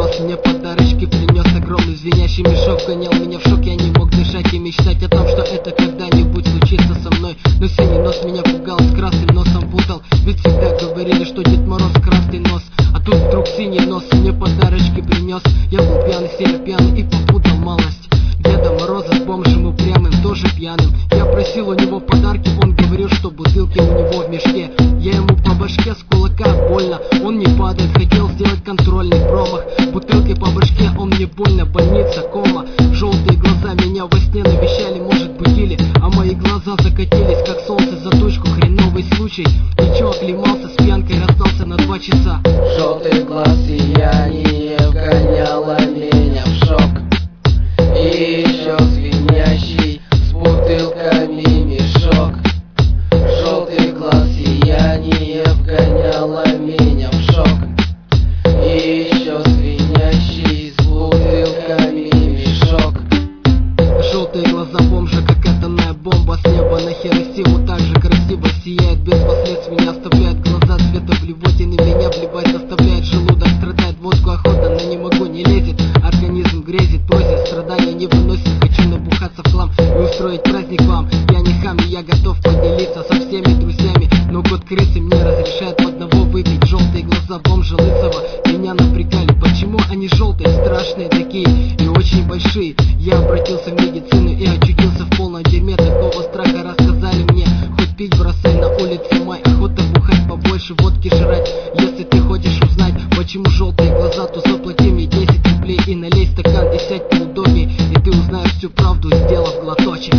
глаз мне подарочки принес. Огромный звенящий мешок гонял меня в шок. Я не мог дышать и мечтать о том, что это когда-нибудь случится со мной. Но синий нос меня пугал, с красным носом путал. Ведь всегда говорили, что Дед Мороз красный нос. А тут вдруг синий нос мне подарочки принес. Я был пьяный, сильно пьяный и попутал малость. Деда Мороза с бомжем упрямым, тоже пьяным. Я просил у него подарки, он говорил, что бутылки у него в мешке. Я ему по башке с кулака больно, он не падает, хотел сделать контрольный промах. Бутылкой по башке, он мне больно, больница, кома. Желтые глаза меня во сне навещали, может будили, а мои глаза закатились, как солнце за тучку. Хреновый случай, ничего, оклемался с пьянкой, расстался на 2 часа. Желтый глаз сияние вгоняло меня в шок. И еще звенящий с бутылками мешок. Желтый глаз сияние вгоняло меня в шок. И еще звенящий с бутылками мешок. Желтые глаза бомжа, как атомная бомба с неба на Хиросиму, так же красиво сияет, без последствий не оставляет. Глаза цвета блевотины меня вливать заставляет. Желудок страдает, водку охота, но не могу, не лезет. Организм грезит, просит, страдания не выносит. Хочу набухаться в хлам и устроить праздник вам. Я не хам, и я готов поделиться со всеми друзьями, но год крысы мне разрешает по одного выпить. Желтые глаза бомжа лысого меня напрягали. Почему они желтые, страшные такие и очень большие? Я обратился в медицину и очутился в полном дерьме. Такого страха рассказали мне. Хоть пить бросай, на улице май, охота бухать, побольше водки жрать. Если ты хочешь узнать, почему желтые глаза, то заплати мне 10 рублей и налей стакан и сядь поудобнее, и ты узнаешь всю правду, сделав глоточек.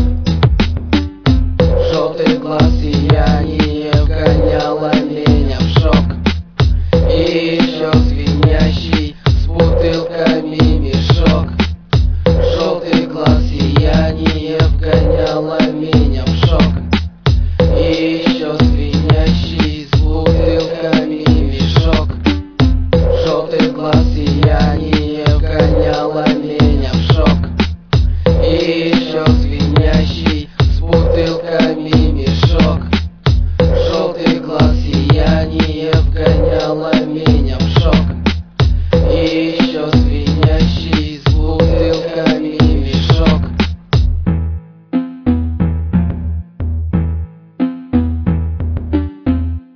Желтый глаз сияние вгоняло меня в шок. И еще звенящий с бутылками мешок. Желтый глаз сияние вгоняло меня